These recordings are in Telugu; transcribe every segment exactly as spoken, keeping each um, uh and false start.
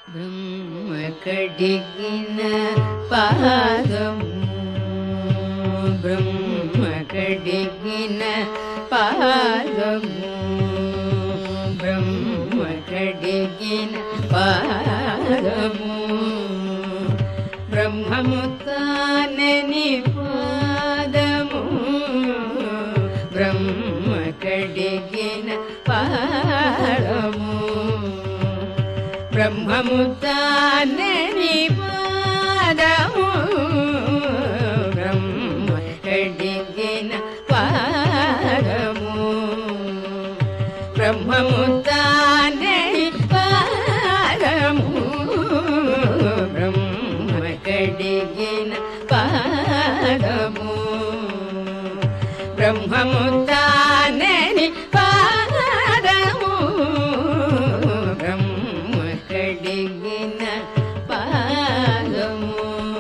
బ్రహ్మ కడిగిన పాదము బ్రహ్మ కడిగిన పాదము బ్రహ్మ కడిగిన పాదము బ్రహ్మము తానని పాదము బ్రహ్మ కడిగిన పాదము బ్రహ్మము తానని పాదము బ్రహ్మ కడిగిన పాదము బ్రహ్మము తానని పాదము బ్రహ్మ కడిగిన పాదము బ్రహ్మము తానని పాదము బ్రహ్మ కడిగిన పాదము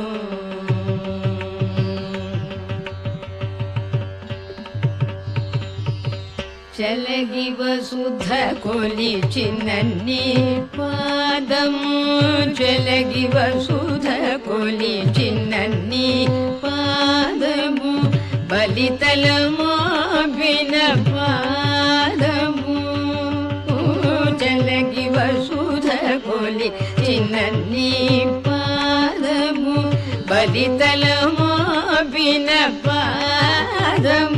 చలగి వసుధ కొలిచినన్ని పాదము చలగి వసుధ కొలిచినన్ని పాదము బలితలమో బిన పాదము చలగి వసుధ కొలిచినన్ని పాదము బలితలమో బిన పాదము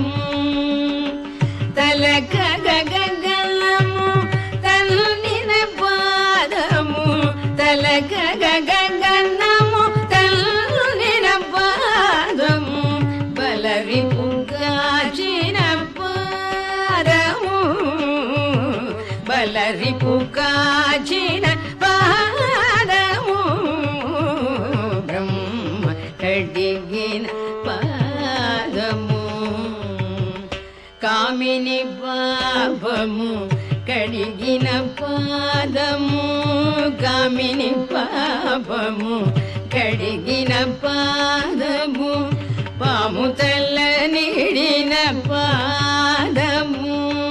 తలక గగనము తల్లిన పాదము తలక గగనము తల్లిన పాదము బలరి పుగాచిన పాదము బలరి పుగాచిన పాదము బ్రహ్మ కడిగిన పాదము కామిని పాపము కడిగిన పాదము కామిని పాపము కడిగిన పాదము పాము తల్ల నిడిన పాదము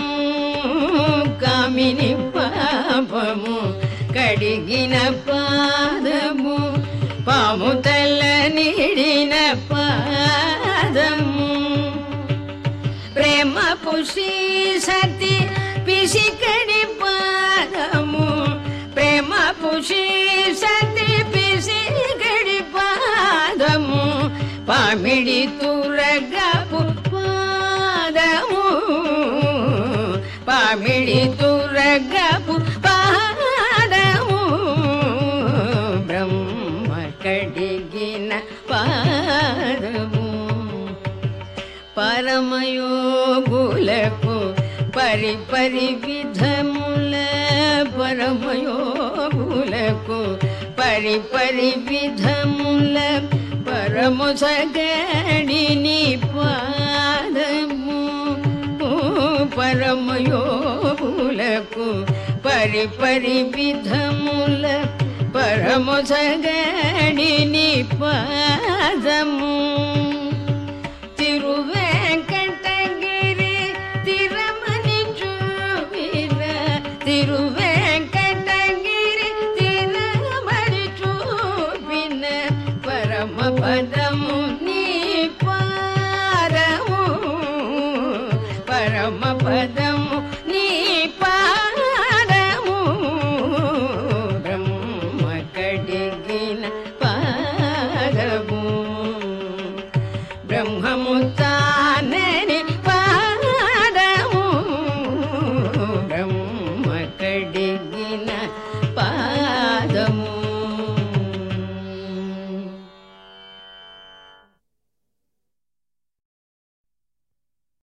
కామిని పాపము కడిగిన పాదము పాము తల్ల నిడిన పాదము ప్రేమ పుషి సతి పిసికడి పాదము ప్రేమ పుషి సతి పిసికడి పాదము పామిడి తురగపు పాదము పామిడి తురగపు పాదము బ్రహ్మ కడిగిన పాదము పరమయోగులకు పరి పరి విధముల పరమయోగులకు పరి పరి విధముల పరము సగడిని పాదము పరమయోగులకు పరి పరి విధముల పరము సగడిని పాదము తిరువేంకటగిరి తిరమని చూపిన తిరువేంకటగిరి తిరమని చూపిన పరమ పదము నీ పాదము పరమ పదము నీ పాదము బ్రహ్మ కడిగిన పాదము బ్రహ్మము తానని పాదము బ్రహ్మ కడిగిన పాదము